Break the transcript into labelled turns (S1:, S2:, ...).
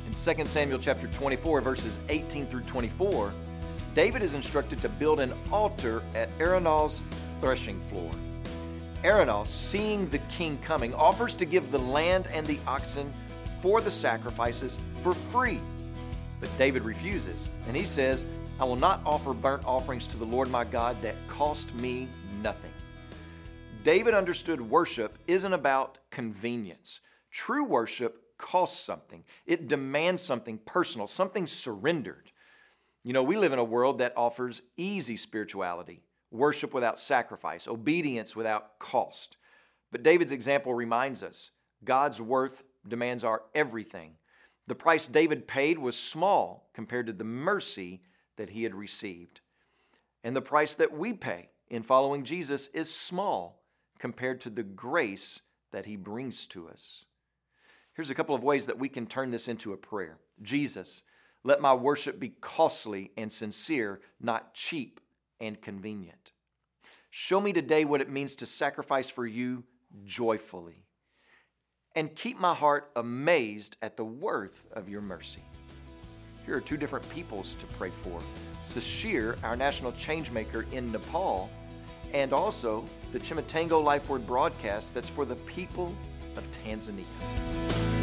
S1: In 2 Samuel chapter 24, verses 18 through 24, David is instructed to build an altar at Araunah's threshing floor. Araunah, seeing the king coming, offers to give the land and the oxen for the sacrifices for free. But David refuses, and he says, "I will not offer burnt offerings to the Lord my God that cost me nothing." David understood worship isn't about convenience. True worship costs something. It demands something personal, something surrendered. You know, we live in a world that offers easy spirituality, worship without sacrifice, obedience without cost. But David's example reminds us God's worth demands our everything. The price David paid was small compared to the mercy that he had received. And the price that we pay in following Jesus is small compared to the grace that he brings to us. Here's a couple of ways that we can turn this into a prayer. Jesus, let my worship be costly and sincere, not cheap and convenient. Show me today what it means to sacrifice for you joyfully. And keep my heart amazed at the worth of your mercy. Here are two different peoples to pray for. Sashir, our national changemaker in Nepal, and also the Chimatango Life Word broadcast that's for the people of Tanzania.